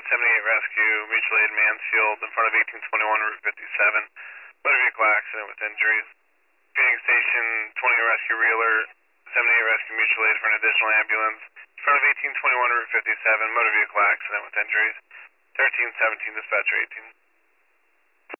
78 Rescue, mutual aid Mansfield, in front of 1821 Route 57. Motor vehicle accident with injuries. Phoenix Station, 20 Rescue Reeler, 78 Rescue mutual aid for an additional ambulance. In front of 1821 Route 57, motor vehicle accident with injuries. 1317 Dispatcher 18.